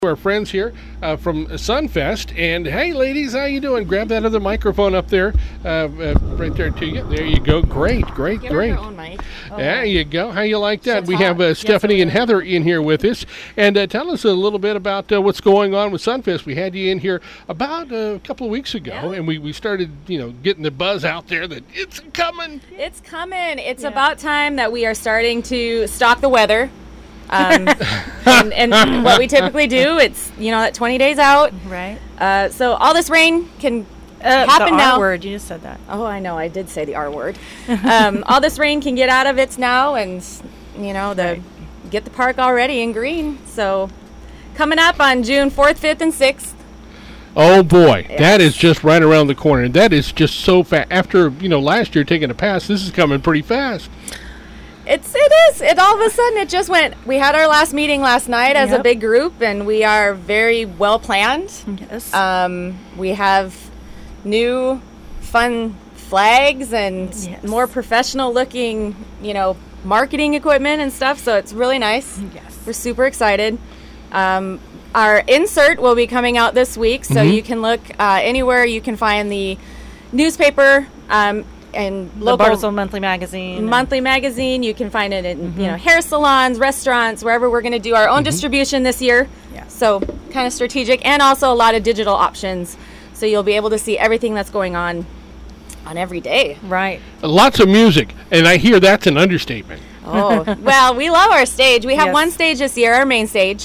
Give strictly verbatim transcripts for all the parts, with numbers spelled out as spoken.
Our friends here uh, from Sunfest, and hey, ladies, how you doing? Grab that other microphone up there, uh, uh, right there to you. There you go. Great, great, Give great. her her own mic. Oh, there you go. How you like that? Shit's we hot. have uh, Yes, Stephanie it and is. Heather in here with us, and uh, tell us a little bit about uh, what's going on with Sunfest. We had you in here about uh, a couple of weeks ago, Yeah. and we, we started, you know, getting the buzz out there that it's coming. It's coming. It's Yeah. about time that we are starting to stalk the weather. Um, and, and what we typically do, it's, you know, that twenty days out. Right. Uh, so all this rain can Uh, happen the now. R word. You just said that. Oh, I know. I did say the R word. Um, all this rain can get out of it now, and, you know, the Right. get the park already in green. So coming up on June fourth, fifth, and sixth. Oh boy, Yes. that is just right around the corner. That is just so fast. After, you know, last year taking a pass, this is coming pretty fast. It's it is. It all of a sudden it just went. We had our last meeting last night as a Yep. big group, and we are very well planned. Yes. Um, we have new, fun flags and Yes. more professional looking, you know, marketing equipment and stuff. So it's really nice. yes. We're super excited. Um, our insert will be coming out this week, so Mhm. you can look uh, anywhere you can find the newspaper um, and The local Bartlesville Monthly Magazine. monthly magazine. You can find it in Mm-hmm. you know hair salons, restaurants, wherever. We're going to do our own distribution this year. Yeah. So kind of strategic, and also a lot of digital options. So you'll be able to see everything that's going on on every day. Right. Lots of music, and I hear that's an understatement. Oh, well, we love our stage. We have Yes. one stage this year, our main stage,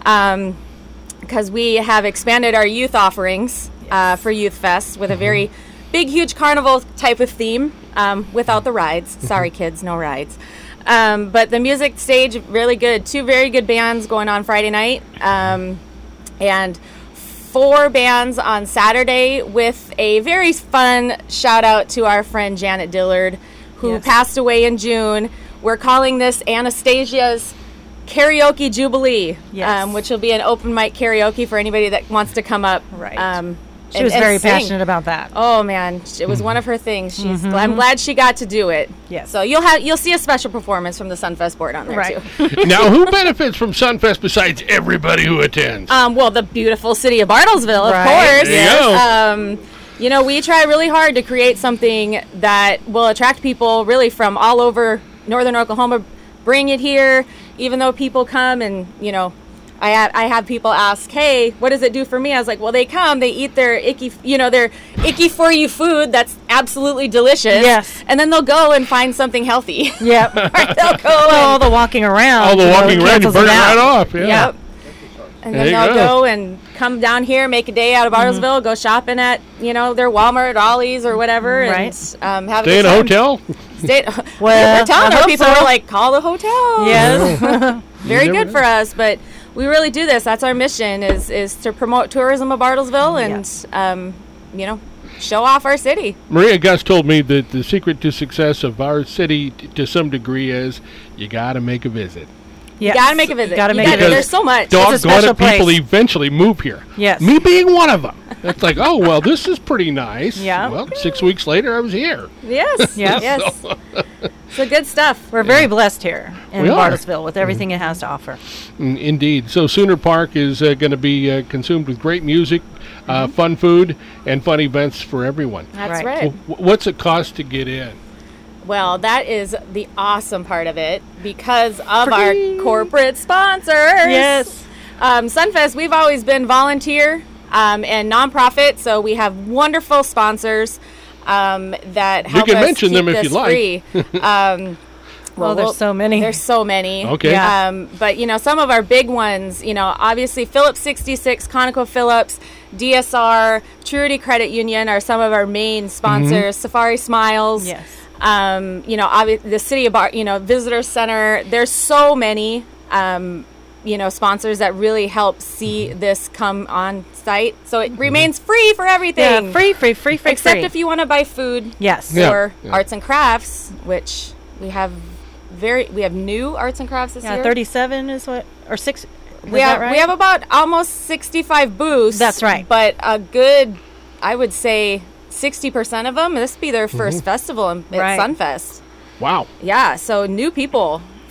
because we have expanded our youth offerings uh, for Youth Fest with a very big, huge carnival type of theme um, without the rides. Sorry, kids, no rides. Um, but the music stage, really good. Two very good bands going on Friday night, um, and four bands on Saturday with a very fun shout out to our friend Janet Dillard, who Yes. passed away in June. We're calling this Anastasia's Karaoke Jubilee, Yes. um, which will be an open mic karaoke for anybody that wants to come up. Right. Um, She and- was and very sing. passionate about that. Oh man, it was one of her things. She's. I'm glad she got to do it. Yes. So you'll have you'll see a special performance from the Sunfest board on there Right. too. Now, who benefits from Sunfest besides everybody who attends? Um, well, the beautiful city of Bartlesville, of Right. course. There you go. Um, you know, we try really hard to create something that will attract people really from all over northern Oklahoma. Bring it here, even though people come and, you know, I have, I have people ask, hey, what does it do for me? I was like, well, they come, they eat their icky, you know, their icky for you food that's absolutely delicious. Yes. And then they'll go and find something healthy. Yep. Or they'll go Well, all and, the walking around. All the you know, walking around, you cancels burn it them out. right off. Yeah. Yep. And There then you they'll go. go. and come down here, make a day out of Mm-hmm. Bartlesville, go shopping at, you know, their Walmart, Ollie's, or whatever, Right. and um, have Stay a in good a time. hotel? Stay, Well, we're telling I our hope people, so. we're like, call the hotel. Yes. Very You never good know. for us, but we really do this. That's our mission, is is to promote tourism of Bartlesville and, Yes. um, you know, show off our city. Maria Gus told me that the secret to success of our city, t- to some degree, is you got to make a visit. Yes. You gotta make a visit. You gotta You make gotta- a visit. There's so much. Dog- Doggone special it, people place. eventually move here. Yes. Me being one of them. It's like, oh, well, this is pretty nice. Yeah. Well, six weeks later, I was here. Yes. Yep. Yes. So good stuff. We're very blessed here in We are. Bartlesville with everything it has to offer. Mm, Indeed. So Sooner Park is uh, going to be uh, consumed with great music, uh, fun food, and fun events for everyone. That's Right. right. Wh- What's it cost to get in? Well, that is the awesome part of it because of Free. our corporate sponsors. Yes. Um, Sunfest, we've always been volunteer um, and nonprofit, so we have wonderful sponsors um, that help can us mention keep them if this you like. free. um, Well, there's so many. There's so many. Okay. Yeah. Um, but, you know, some of our big ones, you know, obviously Phillips sixty-six, ConocoPhillips, D S R, Truity Credit Union are some of our main sponsors. Safari Smiles. Yes. Um, you know, obvi- the City of Bar, you know, Visitor Center. There's so many, um, you know, sponsors that really help see this come on site. So it remains free for everything. Yeah, free, free, free, free, Except free. if you want to buy food Yes. Yeah. or Yeah. arts and crafts, which we have very, we have new arts and crafts this Yeah, year. thirty-seven is what, or six. We have we have about almost sixty-five booths. That's right. But a good, I would say, sixty percent of them. This will be their first festival in, at Right. Sunfest. Wow. Yeah, so new people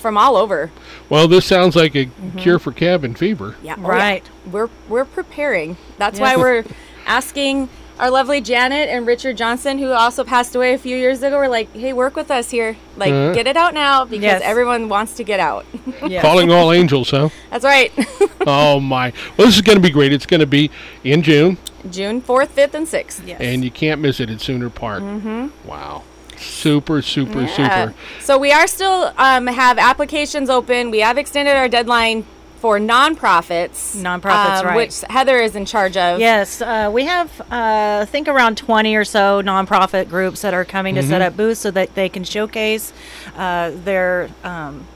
from all over. Well, this sounds like a mm-hmm. cure for cabin fever. Yeah, oh, right. Yeah. We're we're preparing. That's yes. why we're asking our lovely Janet and Richard Johnson, who also passed away a few years ago. We're like, hey, work with us here. Like, uh-huh. get it out now because yes. everyone wants to get out. Yes. Calling all angels, huh? That's right. Oh, my. Well, this is going to be great. It's going to be in June. June fourth, fifth, and sixth. Yes. And you can't miss it at Sooner Park. Mm-hmm. Wow. Super, super, yeah. super. So we are still um, have applications open. We have extended our deadline for nonprofits. Nonprofits, um, right. Which Heather is in charge of. Yes, uh, we have, uh, I think, around twenty or so nonprofit groups that are coming mm-hmm. to set up booths so that they can showcase uh, their um,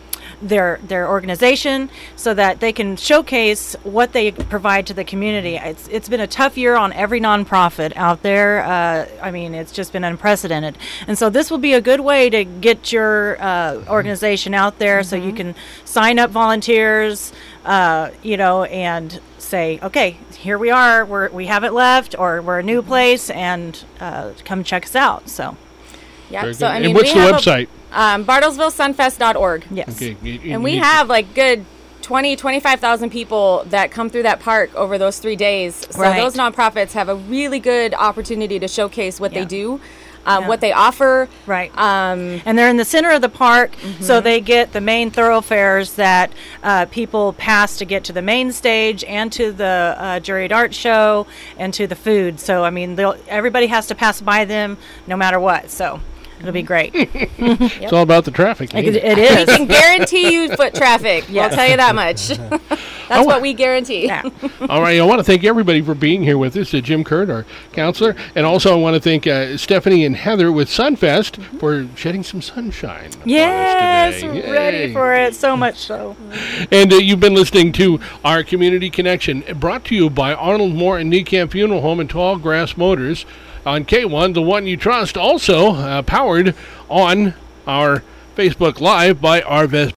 their their organization, so that they can showcase what they provide to the community. It's it's been a tough year on every nonprofit out there. Uh, I mean, it's just been unprecedented, and so this will be a good way to get your uh, organization out there, mm-hmm. so you can sign up volunteers, uh, you know, and say, okay, here we are. We're we haven't left, or we're a new place, and uh, come check us out. So, yeah. So I mean, and what's we the have website? A, Um, Bartlesville Sunfest dot org. Yes. Okay. You, you and we need have like good twenty, twenty-five thousand people that come through that park over those three days. So right. those nonprofits have a really good opportunity to showcase what yeah. they do, um, yeah. what they offer. Right. Um, and they're in the center of the park, mm-hmm. so they get the main thoroughfares that uh, people pass to get to the main stage and to the uh, juried art show and to the food. So, I mean, they'll everybody has to pass by them no matter what. So. It'll be great. yep. It's all about the traffic. It, it? it is. We can guarantee you foot traffic. Yes. We'll tell you that much. That's what we guarantee. Yeah. All right. I want to thank everybody for being here with us. Uh, Jim Kurt, our counselor. And also I want to thank uh, Stephanie and Heather with Sunfest mm-hmm. for shedding some sunshine yes, on us today. ready Yay. for it. So much so. And uh, you've been listening to our Community Connection, brought to you by Arnold Moore and Niekamp Funeral Home and Tall Grass Motors on K one, the one you trust. Also uh, powered on our Facebook Live by Arvest